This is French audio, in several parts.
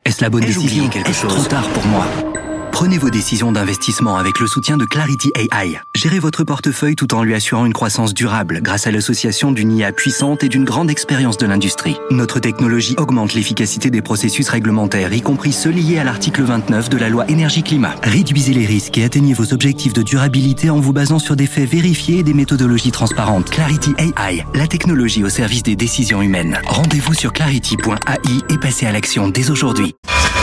Est-ce la bonne décision? Est-ce trop tard pour moi? Prenez vos décisions d'investissement avec le soutien de Clarity AI. Gérez votre portefeuille tout en lui assurant une croissance durable grâce à l'association d'une IA puissante et d'une grande expérience de l'industrie. Notre technologie augmente l'efficacité des processus réglementaires, y compris ceux liés à l'article 29 de la loi Énergie-Climat. Réduisez les risques et atteignez vos objectifs de durabilité en vous basant sur des faits vérifiés et des méthodologies transparentes. Clarity AI, la technologie au service des décisions humaines. Rendez-vous sur clarity.ai et passez à l'action dès aujourd'hui.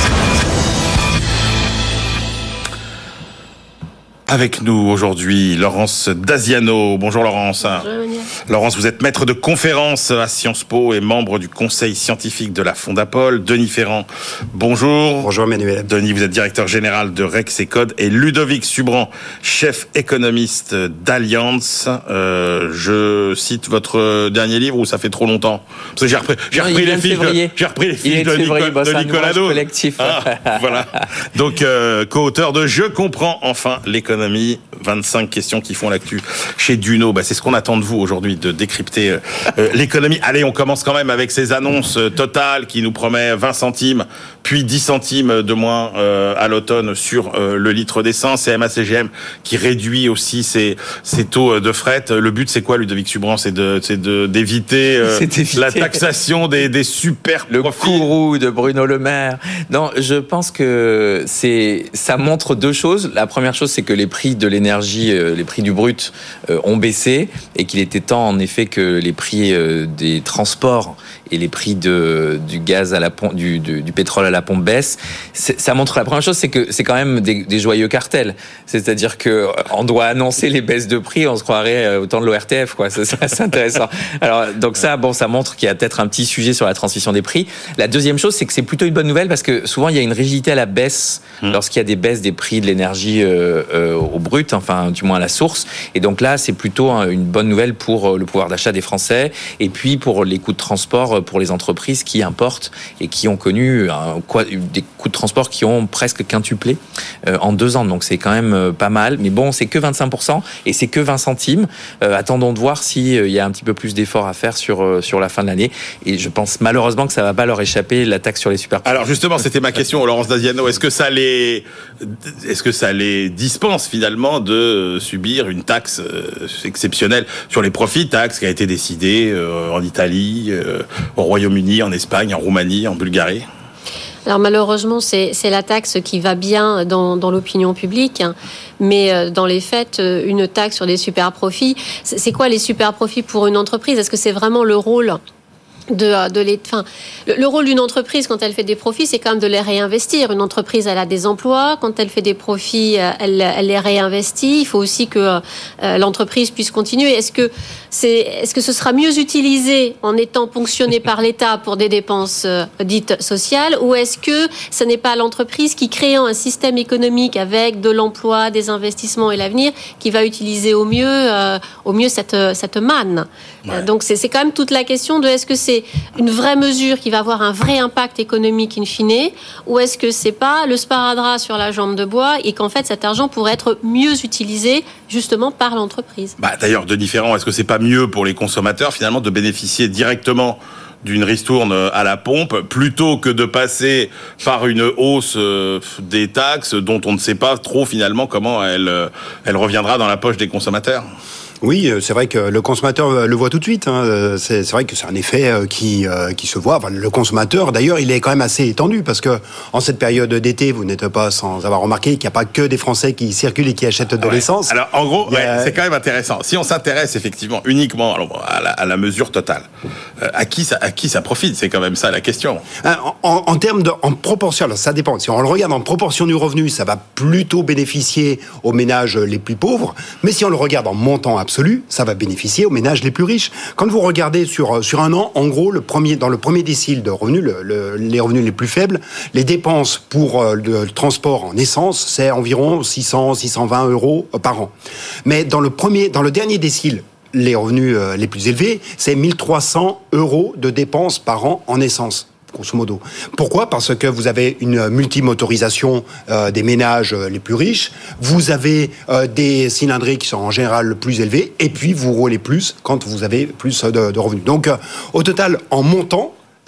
Avec nous aujourd'hui, Laurence Daziano. Bonjour Laurence. Bonjour Emmanuel. Laurence, vous êtes maître de conférences à Sciences Po et membre du conseil scientifique de la Fondapol. Denis Ferrand, bonjour. Bonjour Emmanuel. Denis, vous êtes directeur général de Rex et Code. Et Ludovic Subran, chef économiste d'Allianz. Je cite votre dernier livre ou ça fait trop longtemps? Parce que j'ai repris les fiches de Nicolas Do. Collectif. Voilà. Donc, co-auteur de Je comprends enfin l'économie. 25 questions qui font l'actu chez Duno. C'est ce qu'on attend de vous aujourd'hui, de décrypter l'économie. Allez, on commence quand même avec ces annonces Total qui nous promet 20 centimes, puis 10 centimes de moins à l'automne sur le litre d'essence. Et CMA-CGM qui réduit aussi ses taux de fret. Le but, c'est quoi, Ludovic Subran? C'est d'éviter la taxation des super le profits. courroux de Bruno Le Maire. Non, je pense que ça montre deux choses. La première chose, c'est que les prix de l'énergie, les prix du brut ont baissé et qu'il était temps en effet que les prix des transports et les prix du gaz à la pompe, du pétrole à la pompe baissent. Ça montre, la première chose, c'est que c'est quand même des joyeux cartels. C'est-à-dire que on doit annoncer les baisses de prix, on se croirait au temps de l'ORTF, quoi. C'est intéressant. Alors, donc ça montre qu'il y a peut-être un petit sujet sur la transmission des prix. La deuxième chose, c'est que c'est plutôt une bonne nouvelle parce que souvent il y a une rigidité à la baisse lorsqu'il y a des baisses des prix de l'énergie au brut, enfin du moins à la source. Et donc là, c'est plutôt une bonne nouvelle pour le pouvoir d'achat des Français et puis pour les coûts de transport pour les entreprises qui importent et qui ont connu des coûts de transport qui ont presque quintuplé en 2 ans. Donc c'est quand même pas mal. Mais bon, c'est que 25% et c'est que 20 centimes. Attendons de voir s'il y a un petit peu plus d'efforts à faire sur la fin de l'année. Et je pense malheureusement que ça va pas leur échapper, la taxe sur les super. Alors justement, c'était ma question, Laurence Daziano. Est-ce que ça les dispense finalement de subir une taxe exceptionnelle sur les profits, taxe qui a été décidée en Italie, au Royaume-Uni, en Espagne, en Roumanie, en Bulgarie? Alors malheureusement, c'est la taxe qui va bien dans l'opinion publique, mais dans les faits, une taxe sur les super profits, c'est quoi les super profits pour une entreprise? Est-ce que c'est vraiment le rôle le rôle d'une entreprise quand elle fait des profits, c'est quand même de les réinvestir. Une entreprise, elle a des emplois. Quand elle fait des profits, elle les réinvestit. Il faut aussi que l'entreprise puisse continuer. Est-ce que ce sera mieux utilisé en étant ponctionné par l'État pour des dépenses dites sociales, ou est-ce que ce n'est pas l'entreprise qui, créant un système économique avec de l'emploi, des investissements et l'avenir, qui va utiliser au mieux cette manne? Ouais. Donc c'est quand même toute la question de est-ce que c'est une vraie mesure qui va avoir un vrai impact économique in fine, ou est-ce que c'est pas le sparadrap sur la jambe de bois et qu'en fait cet argent pourrait être mieux utilisé justement par l'entreprise? D'ailleurs, Denis Ferrand, est-ce que c'est pas mieux pour les consommateurs finalement de bénéficier directement d'une ristourne à la pompe plutôt que de passer par une hausse des taxes dont on ne sait pas trop finalement comment elle reviendra dans la poche des consommateurs? Oui, c'est vrai que le consommateur le voit tout de suite. C'est vrai que c'est un effet qui se voit. Enfin, le consommateur, d'ailleurs, il est quand même assez étendu parce que en cette période d'été, vous n'êtes pas sans avoir remarqué qu'il n'y a pas que des Français qui circulent et qui achètent de l'essence. Alors, en gros, c'est quand même intéressant. Si on s'intéresse effectivement uniquement à la mesure totale, à qui ça profite? C'est quand même ça la question. En termes en proportion, alors ça dépend. Si on le regarde en proportion du revenu, ça va plutôt bénéficier aux ménages les plus pauvres. Mais si on le regarde en montant absolu, ça va bénéficier aux ménages les plus riches. Quand vous regardez sur un an, en gros, dans le premier décile de revenus, les revenus les plus faibles, les dépenses pour le transport en essence, c'est environ 620 euros par an. Mais dans le dernier décile, les revenus les plus élevés, c'est 1300 euros de dépenses par an en essence, grosso modo. Pourquoi ? Parce que vous avez une multimotorisation des ménages les plus riches, vous avez des cylindrées qui sont en général plus élevées, et puis vous roulez plus quand vous avez plus de revenus. Donc, au total, en montant,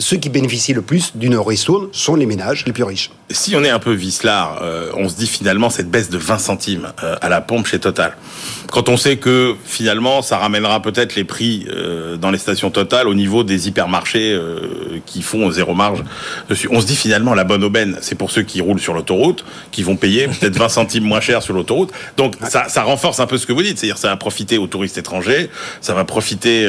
ceux qui bénéficient le plus d'une ristourne sont les ménages les plus riches. Si on est un peu vicelard, on se dit finalement cette baisse de 20 centimes à la pompe chez Total. Quand on sait que finalement ça ramènera peut-être les prix dans les stations Total au niveau des hypermarchés qui font zéro marge dessus. On se dit finalement la bonne aubaine, c'est pour ceux qui roulent sur l'autoroute, qui vont payer peut-être 20 centimes moins cher sur l'autoroute. Donc ça renforce un peu ce que vous dites, c'est-à-dire ça va profiter aux touristes étrangers, ça va profiter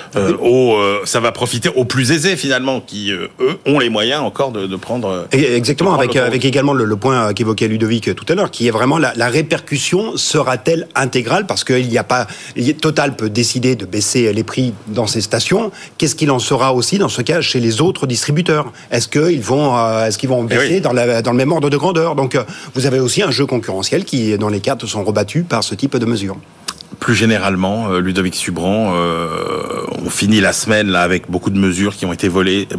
aux plus aisés finalement qui eux ont les moyens encore de prendre. Exactement, avec également le point qu'évoquait Ludovic tout à l'heure, qui est vraiment la répercussion sera-t-elle intégrale, parce que Total peut décider de baisser les prix dans ses stations. Qu'est-ce qu'il en sera aussi dans ce cas chez les autres distributeurs? Est-ce qu'ils vont baisser dans le même ordre de grandeur? Donc vous avez aussi un jeu concurrentiel dont les cartes sont rebattues par ce type de mesures. Plus généralement, Ludovic Subran, on finit la semaine là avec beaucoup de mesures qui ont été votées.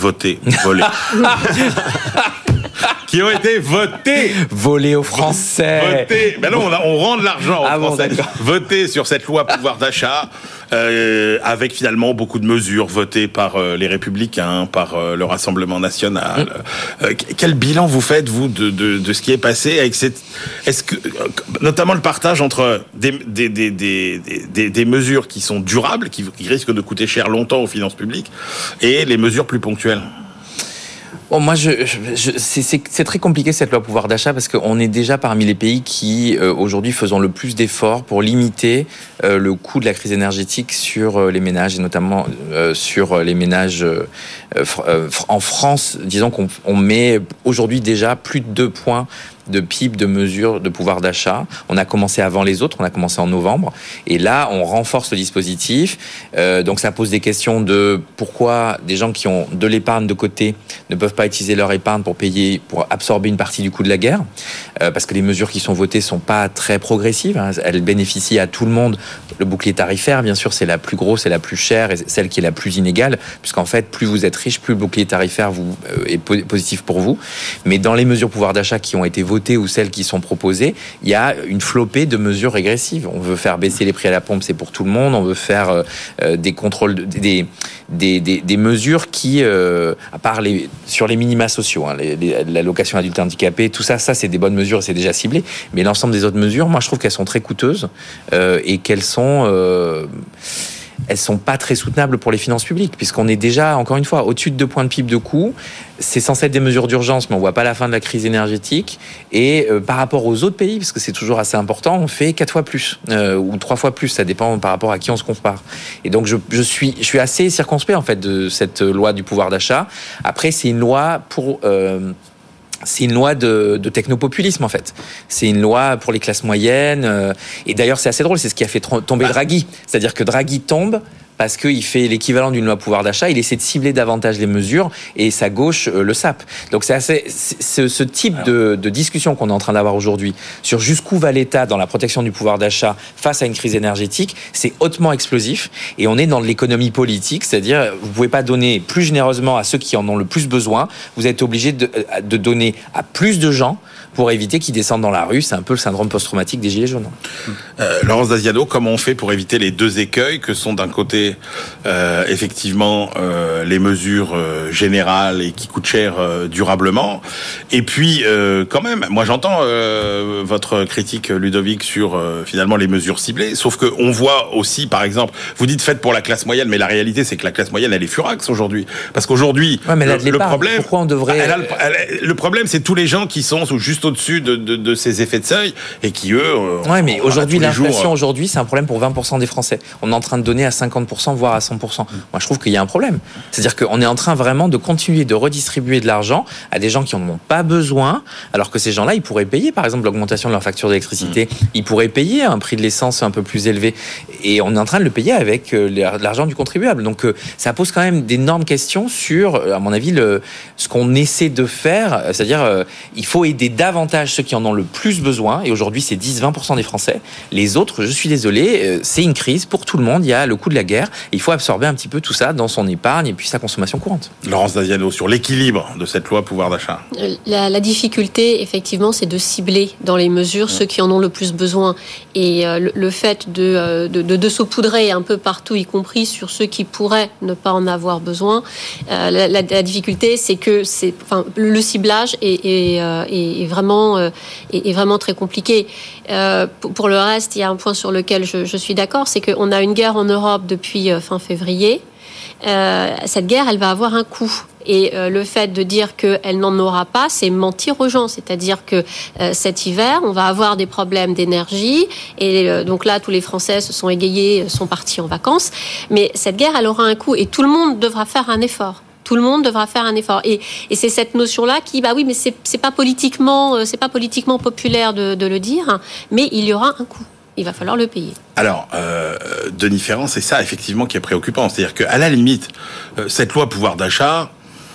Qui ont été votées. Volées aux Français. Votées. Ben non, on rend de l'argent aux Français. Votées sur cette loi pouvoir d'achat, avec finalement beaucoup de mesures votées par les Républicains, par le Rassemblement National. Quel bilan vous faites, vous, de ce qui est passé avec est-ce que, notamment le partage entre des mesures qui sont durables, qui risquent de coûter cher longtemps aux finances publiques, et les mesures plus ponctuelles? Bon, moi, c'est très compliqué cette loi pouvoir d'achat, parce qu'on est déjà parmi les pays qui aujourd'hui faisons le plus d'efforts pour limiter le coût de la crise énergétique sur les ménages, et notamment sur les ménages en France. Disons qu'on met aujourd'hui déjà plus de 2 points de PIB de mesures de pouvoir d'achat. On a commencé avant les autres, on a commencé en novembre, et là on renforce le dispositif. Donc ça pose des questions de pourquoi des gens qui ont de l'épargne de côté ne peuvent pas utiliser leur épargne pour absorber une partie du coût de la guerre, parce que les mesures qui sont votées sont pas très progressives, hein. Elles bénéficient à tout le monde. Le bouclier tarifaire, bien sûr, c'est la plus grosse, c'est la plus chère, et celle qui est la plus inégale, puisqu'en fait plus vous êtes riche, plus le bouclier tarifaire est positif pour vous. Mais dans les mesures pouvoir d'achat qui ont été votées ou celles qui sont proposées, il y a une flopée de mesures régressives. On veut faire baisser les prix à la pompe, c'est pour tout le monde. On veut faire des contrôles, des mesures qui, à part sur les minima sociaux, hein, l'allocation adulte handicapé, tout ça c'est des bonnes mesures, c'est déjà ciblé. Mais l'ensemble des autres mesures, moi je trouve qu'elles sont très coûteuses et qu'elles sont pas très soutenables pour les finances publiques, puisqu'on est déjà, encore une fois, au-dessus de 2 points de PIB de coût. C'est censé être des mesures d'urgence, mais on voit pas la fin de la crise énergétique. Et par rapport aux autres pays, parce que c'est toujours assez important, on fait 4 fois plus ou 3 fois plus, ça dépend par rapport à qui on se compare. Et donc je suis assez circonspect en fait de cette loi du pouvoir d'achat. Après, c'est une loi c'est une loi de technopopulisme, en fait. C'est une loi pour les classes moyennes. Et d'ailleurs, c'est assez drôle, c'est ce qui a fait tomber Draghi. C'est-à-dire que Draghi tombe parce qu'il fait l'équivalent d'une loi pouvoir d'achat, il essaie de cibler davantage les mesures, et sa gauche le sape. Donc c'est ce type de discussion qu'on est en train d'avoir aujourd'hui sur jusqu'où va l'État dans la protection du pouvoir d'achat face à une crise énergétique, c'est hautement explosif, et on est dans de l'économie politique, c'est-à-dire vous pouvez pas donner plus généreusement à ceux qui en ont le plus besoin, vous êtes obligé de donner à plus de gens pour éviter qu'ils descendent dans la rue. C'est un peu le syndrome post-traumatique des Gilets jaunes. Laurence Daziano, comment on fait pour éviter les 2 écueils que sont d'un côté effectivement les mesures générales et qui coûtent cher durablement, et puis quand même, moi j'entends votre critique, Ludovic, sur finalement les mesures ciblées, sauf que on voit aussi, par exemple, vous dites faites pour la classe moyenne, mais la réalité c'est que la classe moyenne elle est furax aujourd'hui, parce qu'aujourd'hui le problème, pourquoi on devrait... le problème c'est tous les gens qui sont juste au-dessus de ces effets de seuil et qui eux mais aujourd'hui l'inflation aujourd'hui c'est un problème pour 20% des Français. On est en train de donner à 50% voire à 100%. Moi je trouve qu'il y a un problème, c'est-à-dire qu'on est en train vraiment de continuer de redistribuer de l'argent à des gens qui en ont pas besoin, alors que ces gens-là ils pourraient payer par exemple l'augmentation de leur facture d'électricité, ils pourraient payer un prix de l'essence un peu plus élevé, et on est en train de le payer avec l'argent du contribuable. Donc ça pose quand même d'énormes questions sur, à mon avis, ce qu'on essaie de faire, c'est-à-dire il faut aider davantage ceux qui en ont le plus besoin, et aujourd'hui c'est 10-20% des Français. Les autres, je suis désolé, c'est une crise pour tout le monde. Il y a le coût de la guerre, guerre. Et il faut absorber un petit peu tout ça dans son épargne et puis sa consommation courante. Laurence Daziano, sur l'équilibre de cette loi pouvoir d'achat. La difficulté, effectivement, c'est de cibler dans les mesures ceux qui en ont le plus besoin. Et le fait de saupoudrer un peu partout, y compris sur ceux qui pourraient ne pas en avoir besoin, la difficulté, c'est que le ciblage est vraiment très compliqué. Pour le reste, il y a un point sur lequel je suis d'accord, c'est qu'on a une guerre en Europe depuis fin février. Cette guerre, elle va avoir un coût. Et le fait de dire qu'elle n'en aura pas, c'est mentir aux gens. C'est-à-dire que cet hiver, on va avoir des problèmes d'énergie. Et donc là, tous les Français se sont égayés, sont partis en vacances. Mais cette guerre, elle aura un coût. Et tout le monde devra faire un effort. Tout le monde devra faire un effort. Et c'est cette notion-là qui, oui, mais c'est pas politiquement populaire de le dire, mais il y aura un coût. Il va falloir le payer. Alors, Denis Ferrand, c'est ça effectivement qui est préoccupant. C'est-à-dire qu'à la limite, cette loi pouvoir d'achat,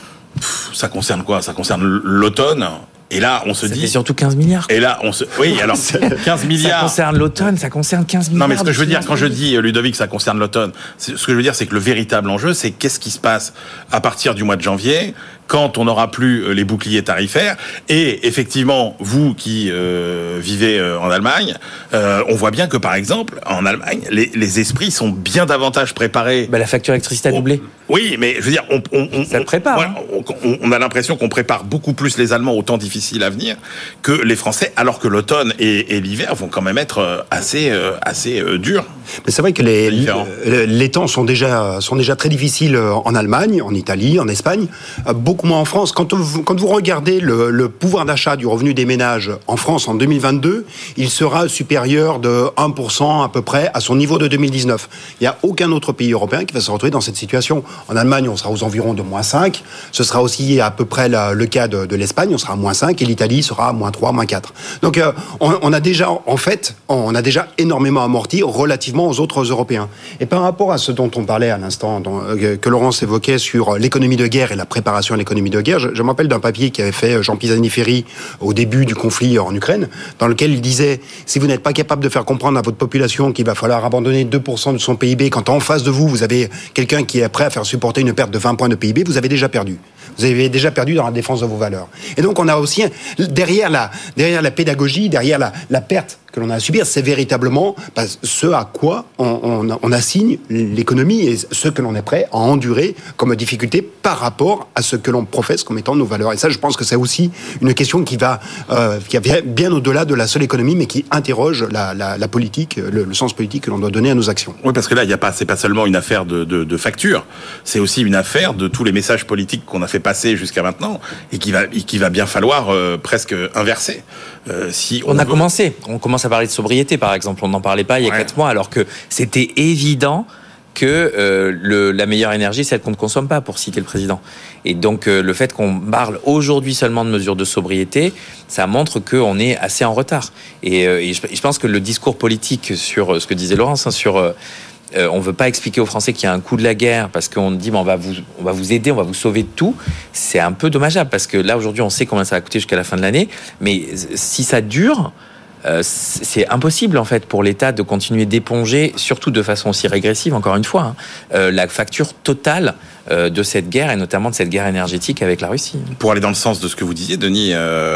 ça concerne quoi ? Ça concerne l'automne. Et là, on se dit... C'est surtout 15 milliards. Et là, oui, alors, 15 milliards... Ça concerne l'automne, ça concerne 15 milliards. Non, mais ce que je veux dire, quand je dis, Ludovic, ça concerne l'automne, ce que je veux dire, c'est que le véritable enjeu, c'est qu'est-ce qui se passe à partir du mois de janvier, quand on n'aura plus les boucliers tarifaires. Et effectivement, vous qui vivez en Allemagne, on voit bien que, par exemple, en Allemagne, les esprits sont bien davantage préparés. La facture électricité a doublé. Oui, mais je veux dire, ça le prépare. On a l'impression qu'on prépare beaucoup plus les Allemands au temps difficile à venir que les Français, alors que l'automne et l'hiver vont quand même être assez durs. Mais c'est vrai que les temps sont déjà très difficiles en Allemagne, en Italie, en Espagne, beaucoup moins en France. Quand vous regardez le pouvoir d'achat du revenu des ménages en France en 2022, il sera supérieur de 1% à peu près à son niveau de 2019. Il n'y a aucun autre pays européen qui va se retrouver dans cette situation. En Allemagne, on sera aux environs de -5. Ce sera aussi à peu près le cas de l'Espagne, on sera à -5, et l'Italie sera à -3, -4. Donc on a déjà énormément amorti relativement aux autres Européens. Et par rapport à ce dont on parlait à l'instant, que Laurence évoquait sur l'économie de guerre et la préparation à l'économie de guerre, je me rappelle d'un papier qu'avait fait Jean Pisani-Ferry au début du conflit en Ukraine, dans lequel il disait, si vous n'êtes pas capable de faire comprendre à votre population qu'il va falloir abandonner 2% de son PIB, quand en face de vous, vous avez quelqu'un qui est prêt à faire supporter une perte de 20 points de PIB, vous avez déjà perdu. Vous avez déjà perdu dans la défense de vos valeurs. Et donc on a aussi, derrière la pédagogie, derrière la perte que l'on a à subir, c'est véritablement ce à quoi on assigne l'économie et ce que l'on est prêt à endurer comme difficulté par rapport à ce que l'on professe comme étant nos valeurs. Et ça, je pense que c'est aussi une question qui va bien au-delà de la seule économie, mais qui interroge la politique, le sens politique que l'on doit donner à nos actions. Oui, parce que là, c'est pas seulement une affaire de facture, c'est aussi une affaire de tous les messages politiques qu'on a fait passer jusqu'à maintenant et qui va bien falloir presque inverser. On commence à parler de sobriété, par exemple. On n'en parlait pas il y a 4 mois, alors que c'était évident que la meilleure énergie, c'est celle qu'on ne consomme pas, pour citer le président. Et donc, le fait qu'on parle aujourd'hui seulement de mesures de sobriété, ça montre qu'on est assez en retard. Et je pense que le discours politique sur ce que disait Laurence, on ne veut pas expliquer aux Français qu'il y a un coût de la guerre parce qu'on dit on va vous aider, on va vous sauver de tout. C'est un peu dommageable parce que là, aujourd'hui, on sait combien ça va coûter jusqu'à la fin de l'année. Mais si ça dure... c'est impossible en fait pour l'État de continuer d'éponger, surtout de façon aussi régressive, encore une fois, la facture totale de cette guerre et notamment de cette guerre énergétique avec la Russie. Pour aller dans le sens de ce que vous disiez, Denis,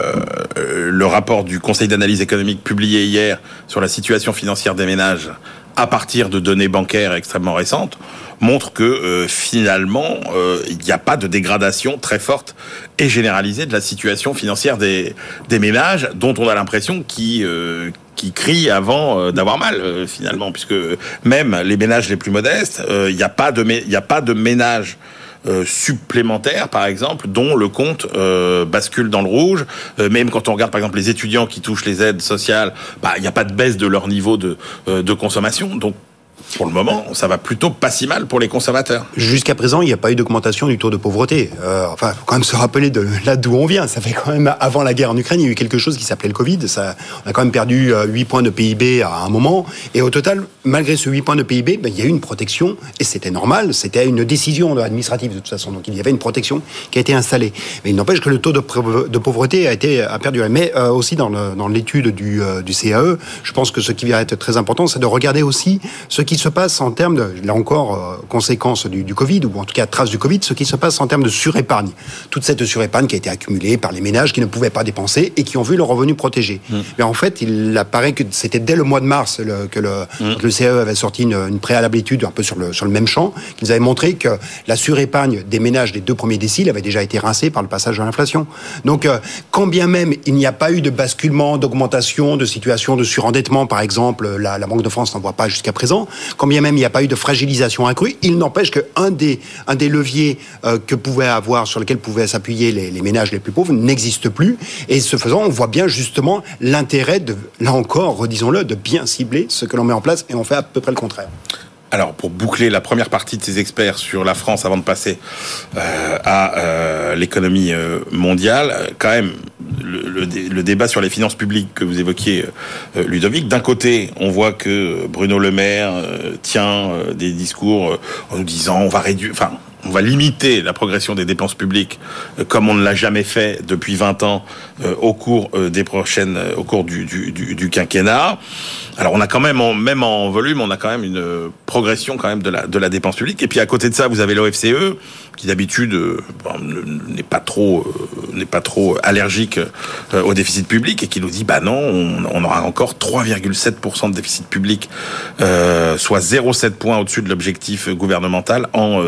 le rapport du Conseil d'analyse économique publié hier sur la situation financière des ménages à partir de données bancaires extrêmement récentes montre que finalement il n'y a pas de dégradation très forte et généralisée de la situation financière des ménages, dont on a l'impression qui crient avant d'avoir mal finalement, puisque même les ménages les plus modestes, il n'y a pas de ménage supplémentaires, par exemple, dont le compte bascule dans le rouge. Même quand on regarde, par exemple, les étudiants qui touchent les aides sociales, il n'y a pas de baisse de leur niveau de consommation. Donc, pour le moment, ça va plutôt pas si mal pour les consommateurs. Jusqu'à présent, il n'y a pas eu d'augmentation du taux de pauvreté. Faut quand même se rappeler de là d'où on vient. Ça fait quand même, avant la guerre en Ukraine, il y a eu quelque chose qui s'appelait le Covid. On a quand même perdu 8 points de PIB à un moment. Et au total, malgré ce 8 points de PIB, il y a eu une protection. Et c'était normal. C'était une décision administrative de toute façon. Donc il y avait une protection qui a été installée. Mais il n'empêche que le taux de pauvreté a perduré. Mais aussi dans l'étude du CAE, je pense que ce qui va être très important, c'est de regarder aussi ce qui se passe en termes de, là encore, conséquence du Covid, ou en tout cas trace du Covid, ce qui se passe en termes de surépargne. Toute cette surépargne qui a été accumulée par les ménages qui ne pouvaient pas dépenser et qui ont vu leurs revenus protégés. Mais en fait, il apparaît que c'était dès le mois de mars que le CE avait sorti une préalable étude un peu sur le même champ, qui nous avait montré que la surépargne des ménages des 2 premiers déciles avait déjà été rincée par le passage à l'inflation. Donc, quand bien même il n'y a pas eu de basculement, d'augmentation, de situation de surendettement, par exemple, la Banque de France n'en voit pas jusqu'à présent, quand bien même il n'y a pas eu de fragilisation accrue, il n'empêche qu'un des leviers sur lequel pouvaient s'appuyer les ménages les plus pauvres n'existe plus. Et ce faisant, on voit bien justement l'intérêt de, là encore, redisons-le, de bien cibler ce que l'on met en place, et on fait à peu près le contraire. Alors, pour boucler la première partie de ces experts sur la France, avant de passer à l'économie mondiale, quand même, le débat sur les finances publiques que vous évoquiez, Ludovic, d'un côté, on voit que Bruno Le Maire tient des discours en nous disant on va limiter la progression des dépenses publiques comme on ne l'a jamais fait depuis 20 ans au cours du quinquennat. Alors on a quand même, même en volume, on a quand même une progression quand même de la dépense publique. Et puis à côté de ça, vous avez l'OFCE qui d'habitude n'est pas trop allergique au déficit public et qui nous dit bah non, on aura encore 3,7% de déficit public, soit 0,7 points au-dessus de l'objectif gouvernemental en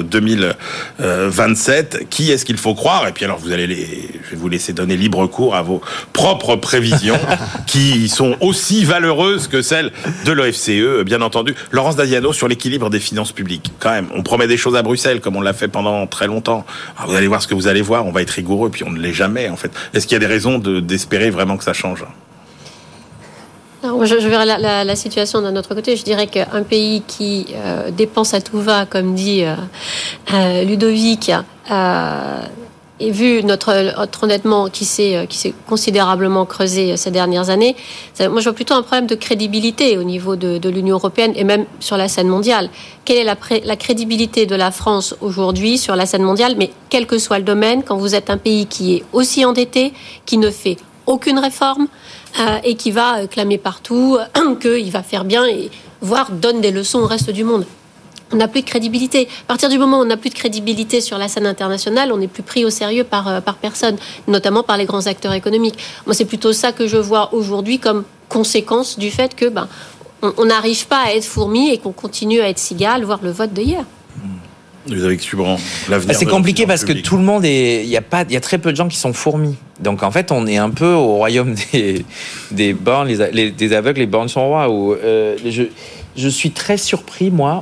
2027. Qui est-ce qu'il faut croire? Et puis alors je vais vous laisser donner libre cours à vos propres prévisions qui sont aussi valeureuses que celles de l'OFCE, bien entendu. Laurence Dadiano, sur l'équilibre des finances publiques. Quand même, on promet des choses à Bruxelles, comme on l'a fait pendant très longtemps. Alors, vous allez voir ce que vous allez voir, on va être rigoureux, puis on ne l'est jamais, en fait. Est-ce qu'il y a des raisons d'espérer vraiment que ça change? Alors, je verrai la situation d'un autre côté. Je dirais qu'un pays qui dépense à tout va, comme dit Ludovic, et vu notre endettement qui s'est considérablement creusé ces dernières années, moi je vois plutôt un problème de crédibilité au niveau de l'Union européenne et même sur la scène mondiale. Quelle est la crédibilité de la France aujourd'hui sur la scène mondiale, mais quel que soit le domaine, quand vous êtes un pays qui est aussi endetté, qui ne fait aucune réforme et qui va clamer partout qu'il va faire bien et voire donne des leçons au reste du monde. On n'a plus de crédibilité. À partir du moment où on n'a plus de crédibilité sur la scène internationale, on n'est plus pris au sérieux par personne, notamment par les grands acteurs économiques. Moi, c'est plutôt ça que je vois aujourd'hui comme conséquence du fait que on n'arrive pas à être fourmi et qu'on continue à être cigale, voire le vote de hier. Ludovic Subran, l'avenir. C'est compliqué parce que tout le monde il y a très peu de gens qui sont fourmis. Donc en fait, on est un peu au royaume des bornes, des aveugles, les bornes sont rois. Où je suis très surpris, moi.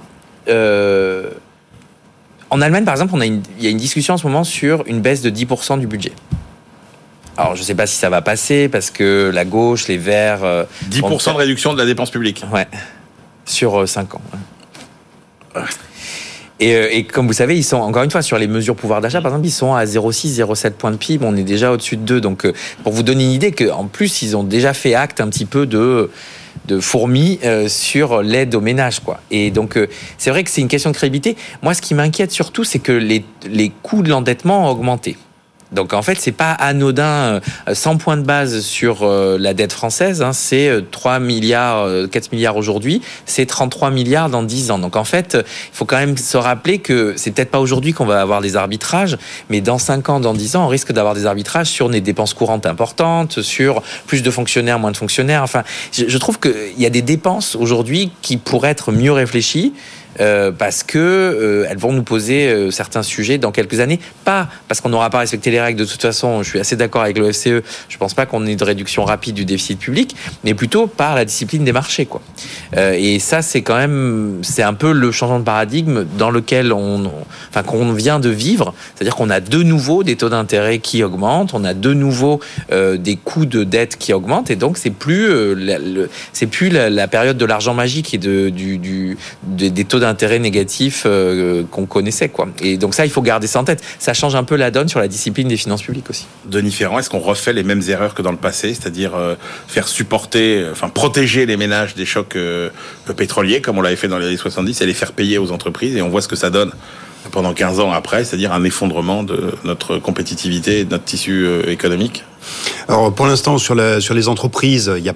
En Allemagne, par exemple, il y a une discussion en ce moment sur une baisse de 10% du budget. Alors, je ne sais pas si ça va passer parce que la gauche, les Verts... 10% de réduction de la dépense publique. Ouais, sur 5 ans. Ouais. Et comme vous savez, ils sont, encore une fois, sur les mesures pouvoir d'achat, par exemple, ils sont à 0,6, 0,7 points de PIB. On est déjà au-dessus de 2. Donc, pour vous donner une idée qu'en plus, ils ont déjà fait acte un petit peu de fourmis sur l'aide aux ménages, quoi. Et donc, c'est vrai que c'est une question de crédibilité. Moi, ce qui m'inquiète surtout, c'est que les coûts de l'endettement ont augmenté. Donc, en fait, c'est pas anodin. 100 points de base sur la dette française, c'est 3 milliards, 4 milliards aujourd'hui, c'est 33 milliards dans 10 ans. Donc, en fait, il faut quand même se rappeler que c'est peut-être pas aujourd'hui qu'on va avoir des arbitrages, mais dans 5 ans, dans 10 ans, on risque d'avoir des arbitrages sur des dépenses courantes importantes, sur plus de fonctionnaires, moins de fonctionnaires. Enfin, je trouve qu'il y a des dépenses aujourd'hui qui pourraient être mieux réfléchies. Parce que elles vont nous poser certains sujets dans quelques années. Pas parce qu'on n'aura pas respecté les règles de toute façon. Je suis assez d'accord avec l'OFCE. Je pense pas qu'on ait une réduction rapide du déficit public, mais plutôt par la discipline des marchés, quoi. Et ça, c'est un peu le changement de paradigme dans lequel qu'on vient de vivre. C'est-à-dire qu'on a de nouveau des taux d'intérêt qui augmentent, on a de nouveau des coûts de dette qui augmentent, et donc c'est plus la période de l'argent magique et des taux d'intérêt négatifs qu'on connaissait, quoi. Et donc ça, il faut garder ça en tête. Ça change un peu la donne sur la discipline des finances publiques aussi. Denis Ferrand, est-ce qu'on refait les mêmes erreurs que dans le passé, c'est-à-dire protéger les ménages des chocs pétroliers, comme on l'avait fait dans les années 70, et les faire payer aux entreprises, et on voit ce que ça donne pendant 15 ans après, c'est-à-dire un effondrement de notre compétitivité et de notre tissu économique? Alors pour l'instant sur les entreprises, il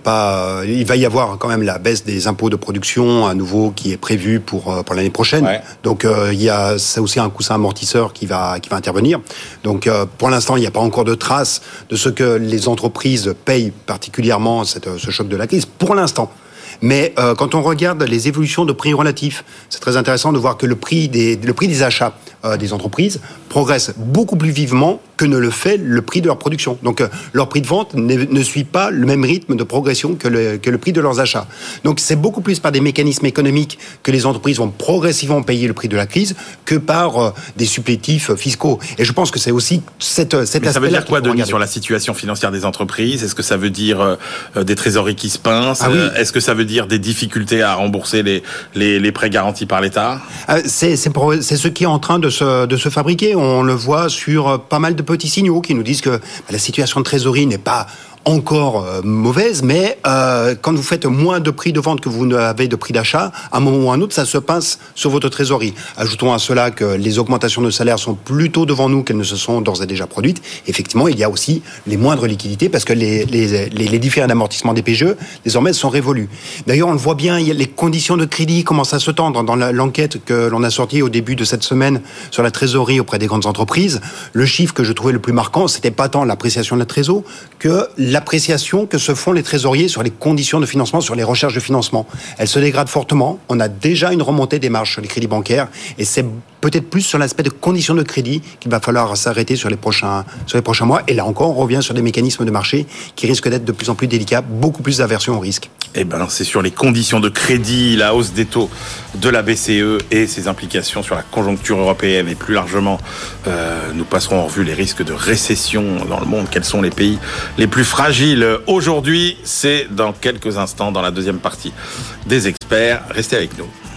va y avoir quand même la baisse des impôts de production à nouveau qui est prévue pour l'année prochaine. Ouais. Donc il y a ça aussi un coussin amortisseur qui va intervenir. Donc pour l'instant il n'y a pas encore de traces de ce que les entreprises payent particulièrement ce choc de la crise. Pour l'instant. Mais quand on regarde les évolutions de prix relatifs, c'est très intéressant de voir que le prix des achats des entreprises progresse beaucoup plus vivement que ne le fait le prix de leur production. Donc leur prix de vente ne suit pas le même rythme de progression que le prix de leurs achats. Donc c'est beaucoup plus par des mécanismes économiques que les entreprises vont progressivement payer le prix de la crise que par des supplétifs fiscaux. Et je pense que c'est aussi cet aspect-là. Mais ça veut dire quoi, Denis, sur la situation financière des entreprises ? Est-ce que ça veut dire des trésoreries qui se pincent ? Oui. Est-ce que ça veut dire des difficultés à rembourser les prêts garantis par l'État ? C'est ce qui est en train de se fabriquer. On le voit sur pas mal de petits signaux qui nous disent que la situation de trésorerie n'est pas encore mauvaise, mais quand vous faites moins de prix de vente que vous n'avez de prix d'achat, à un moment ou à un autre, ça se pince sur votre trésorerie. Ajoutons à cela que les augmentations de salaire sont plutôt devant nous qu'elles ne se sont d'ores et déjà produites. Effectivement, il y a aussi les moindres liquidités parce que les différents d'amortissement des PGE, désormais, sont révolus. D'ailleurs, on le voit bien, les conditions de crédit commencent à se tendre. Dans l'enquête que l'on a sortie au début de cette semaine sur la trésorerie auprès des grandes entreprises, le chiffre que je trouvais le plus marquant, c'était pas tant l'appréciation de la trésor que l'appréciation que se font les trésoriers sur les conditions de financement, sur les recherches de financement. Elle se dégrade fortement. On a déjà une remontée des marges sur les crédits bancaires et c'est peut-être plus sur l'aspect de conditions de crédit qu'il va falloir s'arrêter sur les prochains mois. Et là encore, on revient sur des mécanismes de marché qui risquent d'être de plus en plus délicats, beaucoup plus d'aversion au risque. Eh ben, c'est sur les conditions de crédit, la hausse des taux de la BCE et ses implications sur la conjoncture européenne et plus largement, nous passerons en revue les risques de récession dans le monde. Quels sont les pays les plus fragiles aujourd'hui? C'est dans quelques instants dans la deuxième partie des experts. Restez avec nous.